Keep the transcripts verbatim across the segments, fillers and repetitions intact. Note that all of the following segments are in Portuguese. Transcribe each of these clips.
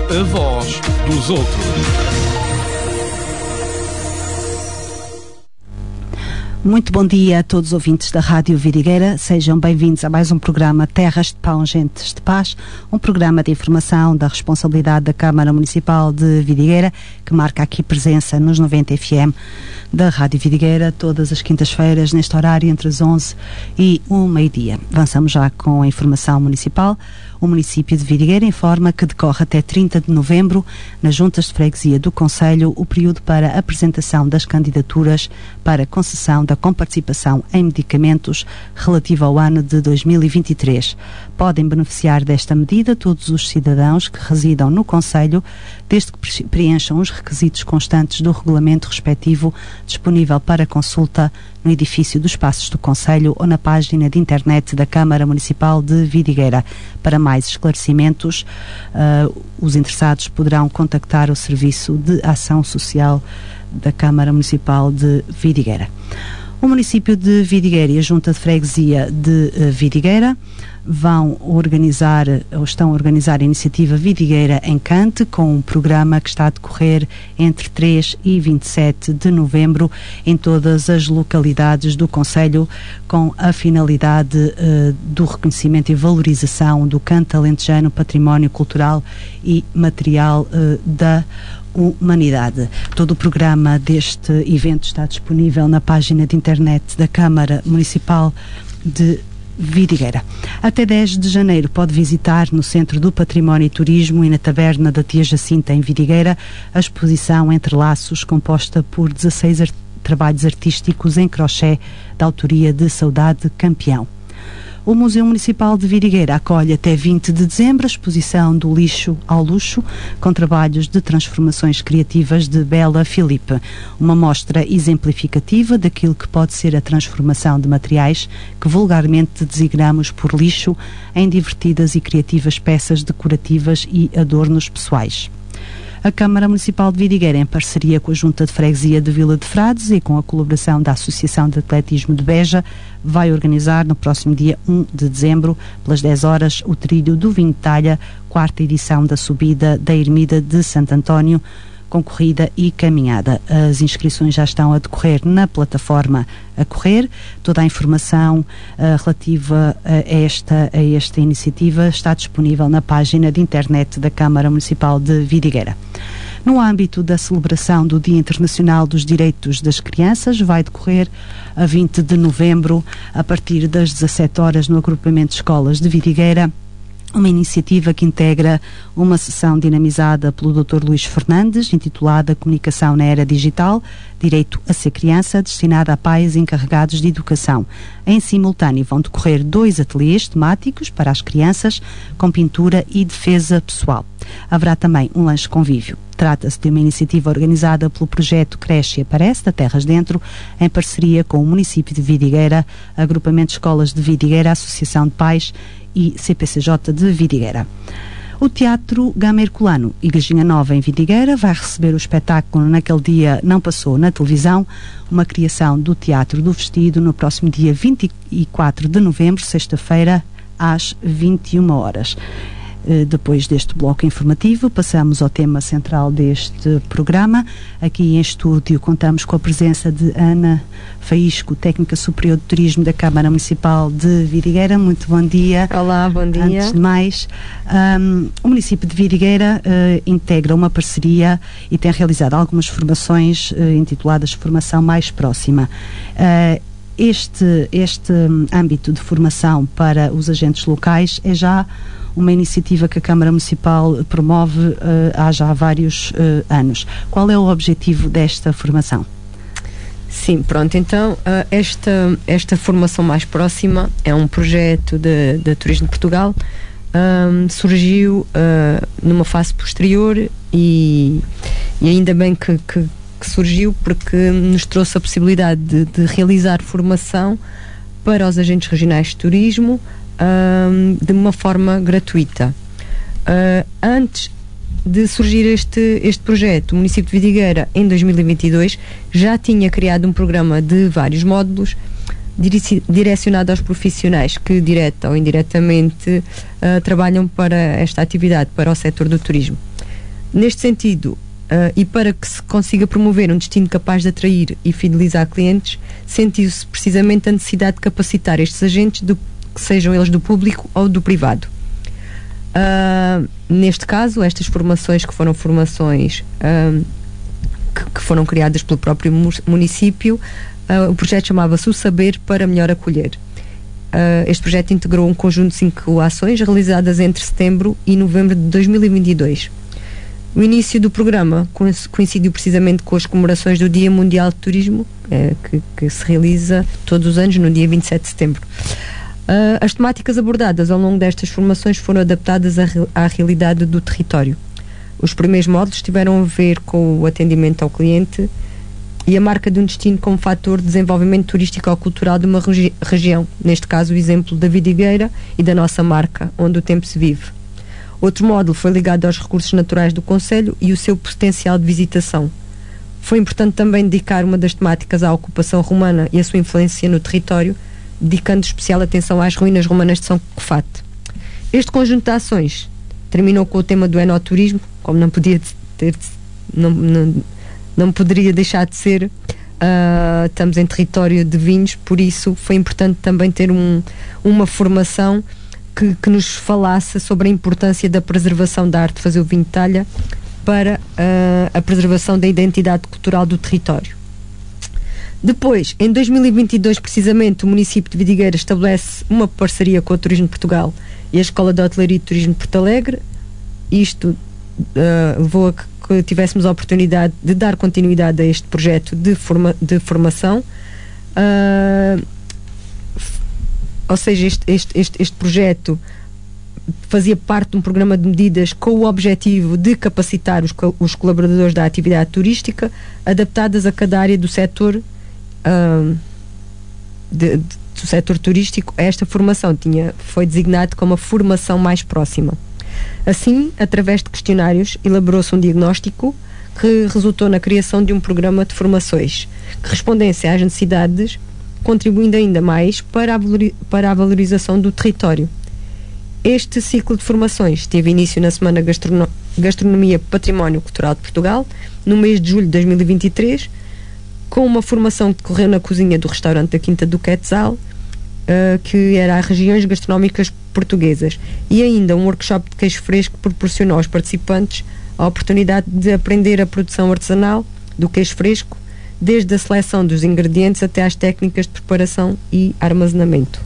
A voz dos outros. Muito bom dia a todos os ouvintes da Rádio Vidigueira. Sejam bem-vindos a mais um programa Terras de Pão, Gentes de Paz, um programa de informação da responsabilidade da Câmara Municipal de Vidigueira, que marca aqui presença nos noventa F M da Rádio Vidigueira, todas as quintas-feiras, neste horário entre as onze e o meio-dia. Avançamos já com a informação municipal. O município de Vidigueira informa que decorre até trinta de novembro, nas juntas de freguesia do Concelho, o período para apresentação das candidaturas para concessão da comparticipação em medicamentos relativo ao ano de dois mil e vinte e três. Podem beneficiar desta medida todos os cidadãos que residam no Concelho, desde que preencham os requisitos constantes do regulamento respectivo, disponível para consulta no edifício dos Passos do Concelho ou na página de internet da Câmara Municipal de Vidigueira. Para mais esclarecimentos, uh, os interessados poderão contactar o Serviço de Ação Social da Câmara Municipal de Vidigueira. O município de Vidigueira e a Junta de Freguesia de uh, Vidigueira vão organizar, ou estão a organizar a iniciativa Vidigueira Encante, com um programa que está a decorrer entre três e vinte e sete de novembro em todas as localidades do Concelho, com a finalidade uh, do reconhecimento e valorização do canto alentejano, património cultural e material uh, da humanidade. Todo o programa deste evento está disponível na página de internet da Câmara Municipal de Vidigueira. Até dez de janeiro pode visitar no Centro do Património e Turismo e na Taberna da Tia Jacinta, em Vidigueira, a exposição Entre Laços, composta por dezasseis art- trabalhos artísticos em crochê da autoria de Saudade Campeão. O Museu Municipal de Vidigueira acolhe até vinte de dezembro a exposição Do Lixo ao Luxo, com trabalhos de transformações criativas de Bela Filipe, uma mostra exemplificativa daquilo que pode ser a transformação de materiais que vulgarmente designamos por lixo em divertidas e criativas peças decorativas e adornos pessoais. A Câmara Municipal de Vidigueira, em parceria com a Junta de Freguesia de Vila de Frades e com a colaboração da Associação de Atletismo de Beja, vai organizar no próximo dia um de dezembro, pelas dez horas, o trilho do Vinho de Talha, quarta edição da subida da Ermida de Santo António, com corrida e caminhada. As inscrições já estão a decorrer na plataforma a correr. Toda a informação uh, relativa a esta, a esta iniciativa está disponível na página de internet da Câmara Municipal de Vidigueira. No âmbito da celebração do Dia Internacional dos Direitos das Crianças, vai decorrer a vinte de novembro, a partir das dezassete horas, no agrupamento de escolas de Vidigueira, uma iniciativa que integra uma sessão dinamizada pelo doutor Luís Fernandes, intitulada Comunicação na Era Digital, Direito a Ser Criança, destinada a pais encarregados de educação. Em simultâneo vão decorrer dois ateliês temáticos para as crianças, com pintura e defesa pessoal. Haverá também um lanche convívio. Trata-se de uma iniciativa organizada pelo projeto Creche e Aparece, da Terras Dentro, em parceria com o município de Vidigueira, Agrupamento de Escolas de Vidigueira, Associação de Pais e C P C J de Vidigueira. O Teatro Gama Herculano, Igrejinha Nova, em Vidigueira, vai receber o espetáculo Naquele Dia Não Passou na televisão, uma criação do Teatro do Vestido, no próximo dia vinte e quatro de novembro, sexta-feira, às vinte e uma horas. Depois deste bloco informativo, passamos ao tema central deste programa. Aqui em estúdio contamos com a presença de Ana Faísco, Técnica Superior de Turismo da Câmara Municipal de Vidigueira. Muito bom dia. Olá, bom dia. Antes de mais, um, o município de Vidigueira uh, integra uma parceria e tem realizado algumas formações uh, intituladas Formação Mais Próxima. Uh, este, este um, âmbito de formação para os agentes locais é já uma iniciativa que a Câmara Municipal promove uh, há já vários uh, anos. Qual é o objetivo desta formação? Sim, pronto, então uh, esta, esta formação mais próxima é um projeto de Turismo de Portugal, um, surgiu uh, numa fase posterior e, e ainda bem que, que, que surgiu, porque nos trouxe a possibilidade de, de realizar formação para os agentes regionais de turismo Um, de uma forma gratuita. Uh, antes de surgir este, este projeto, o município de Vidigueira, em dois mil e vinte e dois, já tinha criado um programa de vários módulos direci- direcionado aos profissionais que, direta ou indiretamente, uh, trabalham para esta atividade, para o setor do turismo. Neste sentido, uh, e para que se consiga promover um destino capaz de atrair e fidelizar clientes, sentiu-se precisamente a necessidade de capacitar estes agentes, do, que sejam eles do público ou do privado. Uh, neste caso, estas formações que foram formações uh, que, que foram criadas pelo próprio município, uh, o projeto chamava-se O Saber para Melhor Acolher. Uh, este projeto integrou um conjunto de cinco ações realizadas entre setembro e novembro de dois mil e vinte e dois. O início do programa coincidiu precisamente com as comemorações do Dia Mundial de Turismo, uh, que, que se realiza todos os anos no dia vinte e sete de setembro. Uh, as temáticas abordadas ao longo destas formações foram adaptadas à, à realidade do território. Os primeiros módulos tiveram a ver com o atendimento ao cliente e a marca de um destino como fator de desenvolvimento turístico ou cultural de uma regi- região. Neste caso, o exemplo da Vidigueira e da nossa marca, onde o tempo se vive. Outro módulo foi ligado aos recursos naturais do concelho e o seu potencial de visitação. Foi importante também dedicar uma das temáticas à ocupação romana e a sua influência no território, dedicando especial atenção às ruínas romanas de São Cofate. Este conjunto de ações terminou com o tema do enoturismo, como não podia ter, não, não, não poderia deixar de ser. Uh, estamos em território de vinhos, por isso foi importante também ter um, uma formação que, que nos falasse sobre a importância da preservação da arte de fazer o vinho de talha para uh, a preservação da identidade cultural do território. Depois, em dois mil e vinte e dois, precisamente, o município de Vidigueira estabelece uma parceria com o Turismo de Portugal e a Escola de Hotelaria e Turismo de Porto Alegre. Isto uh, levou a que, que tivéssemos a oportunidade de dar continuidade a este projeto de, forma, de formação. Uh, ou seja, este, este, este, este projeto fazia parte de um programa de medidas com o objetivo de capacitar os, os colaboradores da atividade turística, adaptadas a cada área do setor Uh, de, de, do setor turístico. Esta formação tinha, foi designada como a formação mais próxima. Assim, através de questionários, elaborou-se um diagnóstico que resultou na criação de um programa de formações que respondesse às necessidades, contribuindo ainda mais para a, valori, para a valorização do território. Este ciclo de formações teve início na Semana Gastrono, Gastronomia Património Cultural de Portugal, no mês de julho de dois mil e vinte e três, com uma formação que decorreu na cozinha do restaurante da Quinta do Quetzal, uh, que era as regiões gastronómicas portuguesas, e ainda um workshop de queijo fresco que proporcionou aos participantes a oportunidade de aprender a produção artesanal do queijo fresco, desde a seleção dos ingredientes até às técnicas de preparação e armazenamento.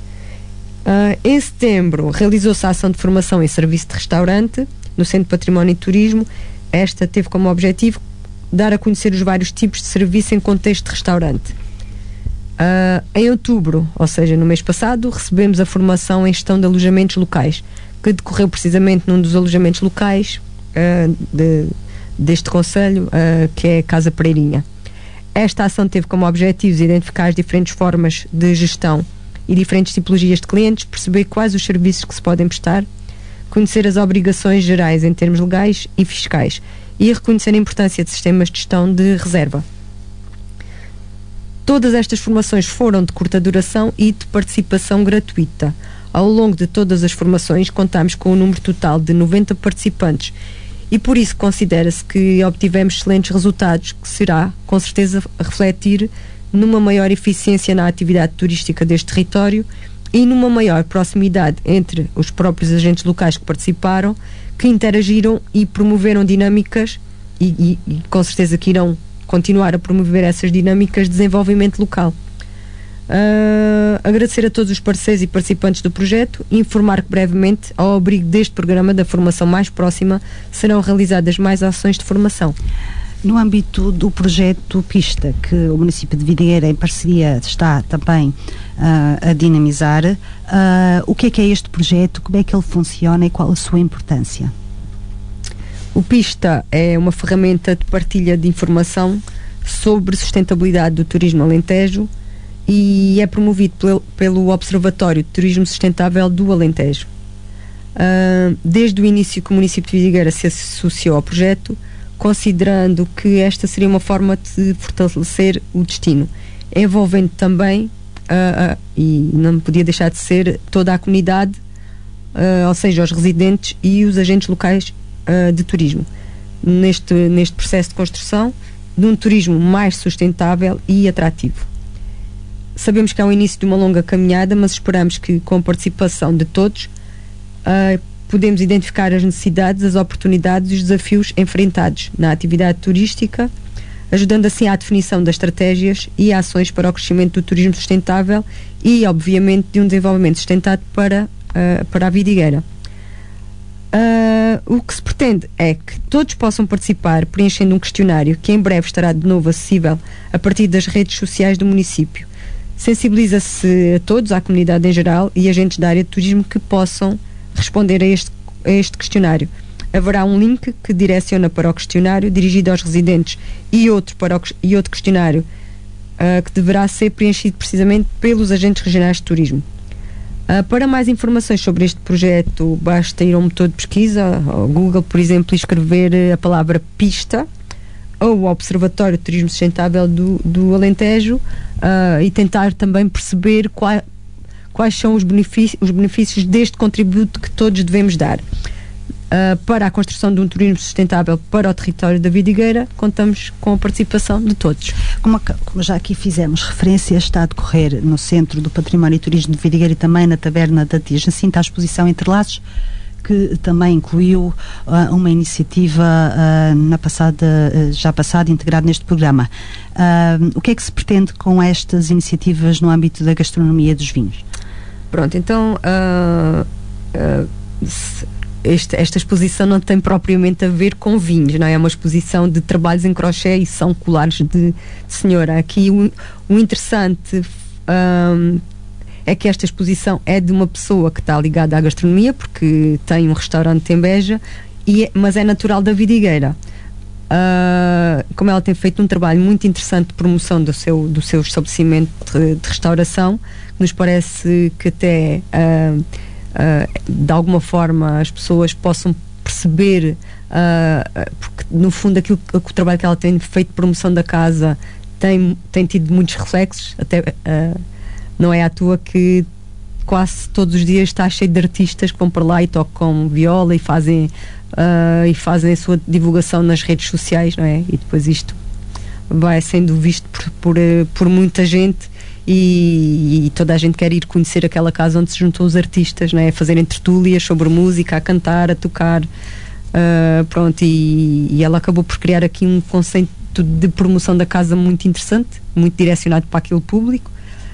Uh, em setembro, realizou-se a ação de formação em serviço de restaurante no Centro de Património e Turismo. Esta teve como objetivo dar a conhecer os vários tipos de serviço em contexto de restaurante. Uh, em outubro, ou seja, no mês passado, recebemos a formação em gestão de alojamentos locais, que decorreu precisamente num dos alojamentos locais uh, de, deste concelho, uh, que é a Casa Pereirinha. Esta ação teve como objetivos identificar as diferentes formas de gestão e diferentes tipologias de clientes, perceber quais os serviços que se podem prestar, conhecer as obrigações gerais em termos legais e fiscais, e reconhecer a importância de sistemas de gestão de reserva. Todas estas formações foram de curta duração e de participação gratuita. Ao longo de todas as formações, contamos com um número total de noventa participantes e por isso considera-se que obtivemos excelentes resultados, que será, com certeza, a refletir numa maior eficiência na atividade turística deste território e numa maior proximidade entre os próprios agentes locais que participaram, que interagiram e promoveram dinâmicas e, e, e com certeza que irão continuar a promover essas dinâmicas de desenvolvimento local. Uh, agradecer a todos os parceiros e participantes do projeto e informar que brevemente, ao abrigo deste programa da formação mais próxima, serão realizadas mais ações de formação. No âmbito do projeto Pista, que o município de Vidigueira, em parceria, está também uh, a dinamizar, uh, o que é que é este projeto, como é que ele funciona e qual a sua importância? O Pista é uma ferramenta de partilha de informação sobre sustentabilidade do turismo alentejo e é promovido pelo, pelo Observatório de Turismo Sustentável do Alentejo. Uh, desde o início que o município de Vidigueira se associou ao projeto, considerando que esta seria uma forma de fortalecer o destino, envolvendo também, uh, uh, e não podia deixar de ser, toda a comunidade, uh, ou seja, os residentes e os agentes locais uh, de turismo. neste, neste processo de construção de um turismo mais sustentável e atrativo. Sabemos que é o início de uma longa caminhada, mas esperamos que, com a participação de todos, uh, podemos identificar as necessidades, as oportunidades e os desafios enfrentados na atividade turística, ajudando assim à definição das estratégias e ações para o crescimento do turismo sustentável e, obviamente, de um desenvolvimento sustentado para, uh, para a Vidigueira. Uh, o que se pretende é que todos possam participar preenchendo um questionário que em breve estará de novo acessível a partir das redes sociais do município. Sensibiliza-se a todos, à comunidade em geral e agentes da área de turismo que possam responder a este, a este questionário. Haverá um link que direciona para o questionário dirigido aos residentes e outro, para o, e outro questionário uh, que deverá ser preenchido precisamente pelos agentes regionais de turismo. Uh, para mais informações sobre este projeto, basta ir a um motor de pesquisa, ao Google, por exemplo, e escrever a palavra pista ou o Observatório de Turismo Sustentável do, do Alentejo uh, e tentar também perceber qual, quais são os benefícios, os benefícios deste contributo que todos devemos dar. Uh, para a construção de um turismo sustentável para o território da Vidigueira, contamos com a participação de todos. Como, como já aqui fizemos referência, está a decorrer no Centro do Património e Turismo de Vidigueira e também na Taberna da Tia Jacinta a exposição Interlaços, que também incluiu uh, uma iniciativa uh, na passada, uh, já passada, integrada neste programa. Uh, o que é que se pretende com estas iniciativas no âmbito da gastronomia e dos vinhos? Pronto, então uh, uh, se, Esta, esta exposição não tem propriamente a ver com vinhos, não é? É uma exposição de trabalhos em crochê e são colares de, de senhora. Aqui o, o interessante um, é que esta exposição é de uma pessoa que está ligada à gastronomia, porque tem um restaurante em Beja, e é, mas é natural da Vidigueira. Uh, como ela tem feito um trabalho muito interessante de promoção do seu, do seu estabelecimento de, de restauração, nos parece que até... Uh, Uh, de alguma forma as pessoas possam perceber, uh, porque no fundo aquilo que, o trabalho que ela tem feito de promoção da casa tem, tem tido muitos reflexos, até uh, não é à toa que quase todos os dias está cheio de artistas que vão para lá e tocam viola e fazem, uh, e fazem a sua divulgação nas redes sociais, não é? E depois isto vai sendo visto por, por, por muita gente. E, e toda a gente quer ir conhecer aquela casa onde se juntam os artistas, não é? A fazerem tertúlias sobre música, a cantar, a tocar, uh, pronto, e, e ela acabou por criar aqui um conceito de promoção da casa muito interessante, muito direcionado para aquele público,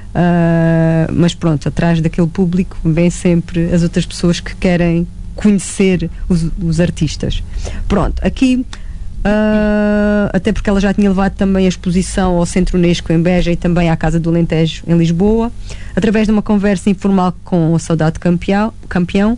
uh, mas pronto, atrás daquele público vêm sempre as outras pessoas que querem conhecer os, os artistas. Pronto, aqui Uh, até porque ela já tinha levado também a exposição ao Centro Unesco em Beja e também à Casa do Alentejo em Lisboa, através de uma conversa informal com a Saudade Campeão, campeão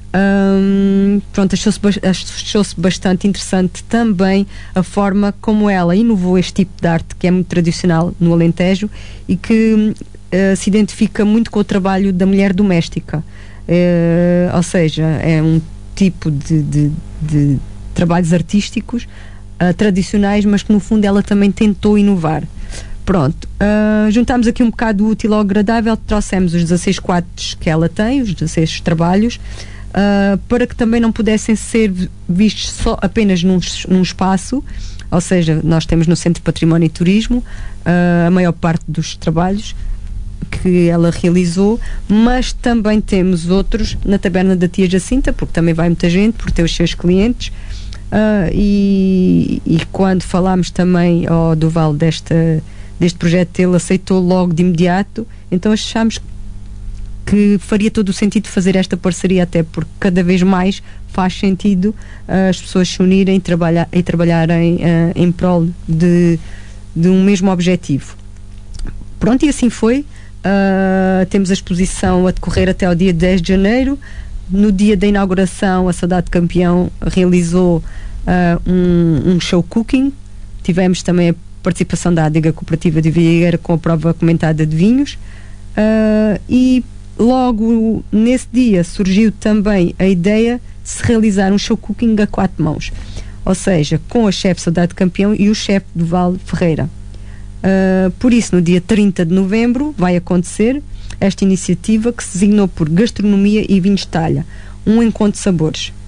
um, pronto, achou-se, achou-se bastante interessante também a forma como ela inovou este tipo de arte que é muito tradicional no Alentejo e que uh, se identifica muito com o trabalho da mulher doméstica, uh, ou seja, é um tipo de, de, de trabalhos artísticos uh, tradicionais, mas que no fundo ela também tentou inovar. Pronto, uh, juntámos aqui um bocado do útil ao agradável, trouxemos os dezasseis quadros que ela tem, os dezasseis trabalhos, uh, para que também não pudessem ser vistos só apenas num, num espaço, ou seja, nós temos no Centro de Património e Turismo uh, a maior parte dos trabalhos que ela realizou, mas também temos outros na Taberna da Tia Jacinta, porque também vai muita gente, por ter os seus clientes. Uh, e, e quando falámos também ao Duval desta, deste projeto, ele aceitou logo de imediato, então achámos que faria todo o sentido fazer esta parceria, até porque cada vez mais faz sentido uh, as pessoas se unirem e, trabalhar, e trabalharem uh, em prol de, de um mesmo objetivo. Pronto, e assim foi. Uh, temos a exposição a decorrer até ao dia dez de janeiro. No dia da inauguração, a Saudade Campeão realizou uh, um, um show cooking. Tivemos também a participação da Adega Cooperativa de Vidigueira com a prova comentada de vinhos. Uh, e logo nesse dia surgiu também a ideia de se realizar um show cooking a quatro mãos. Ou seja, com a chefe Saudade Campeão e o chefe Duval Ferreira. Uh, por isso, no dia trinta de novembro, vai acontecer esta iniciativa que se designou por Gastronomia e Vinhos de Talha, um encontro de sabores.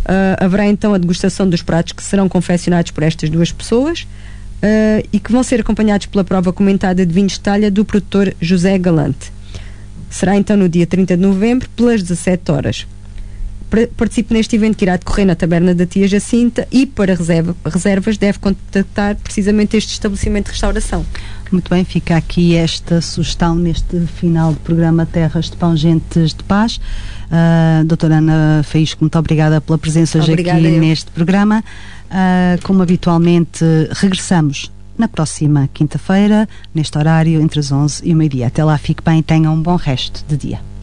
Uh, haverá então a degustação dos pratos que serão confeccionados por estas duas pessoas uh, e que vão ser acompanhados pela prova comentada de vinhos de talha do produtor José Galante. Será então no dia trinta de novembro, pelas dezassete horas. Participe neste evento que irá decorrer na Taberna da Tia Jacinta e para reserva, reservas deve contactar precisamente este estabelecimento de restauração. Muito bem, fica aqui esta sugestão neste final do programa Terras de Pão, Gentes de Paz. Uh, doutora Ana Faísco, muito obrigada pela presença hoje aqui eu. neste programa. Uh, como habitualmente, regressamos na próxima quinta-feira, neste horário, entre as onze e o meio-dia. Até lá, fique bem e tenha um bom resto de dia.